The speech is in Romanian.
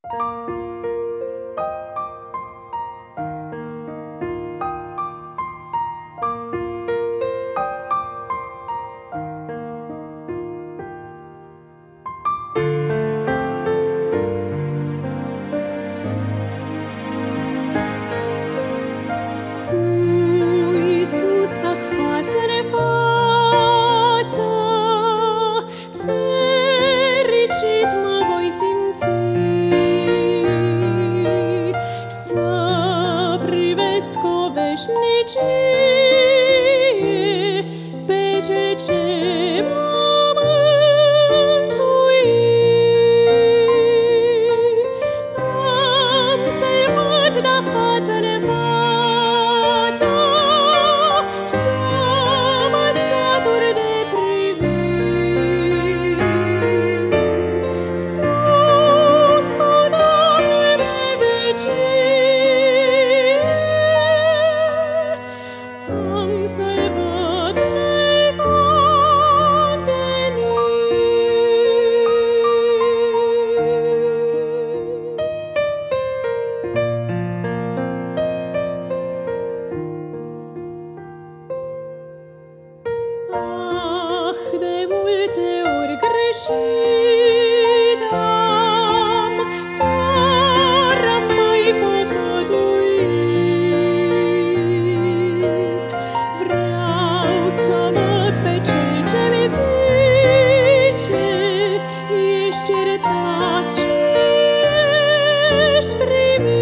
Fericit mă voi simți să privesc o veșnicie pe Cel ce m-a mântuit. Am să-L văd de față în față, să mă satur de privit sus cu Domnul pe vecie. Am să-L văd de multe ori greșit am, dar am mai păcătuit. Vreau să văd pe Cel ce-mi zice: ești iertat și ești primit.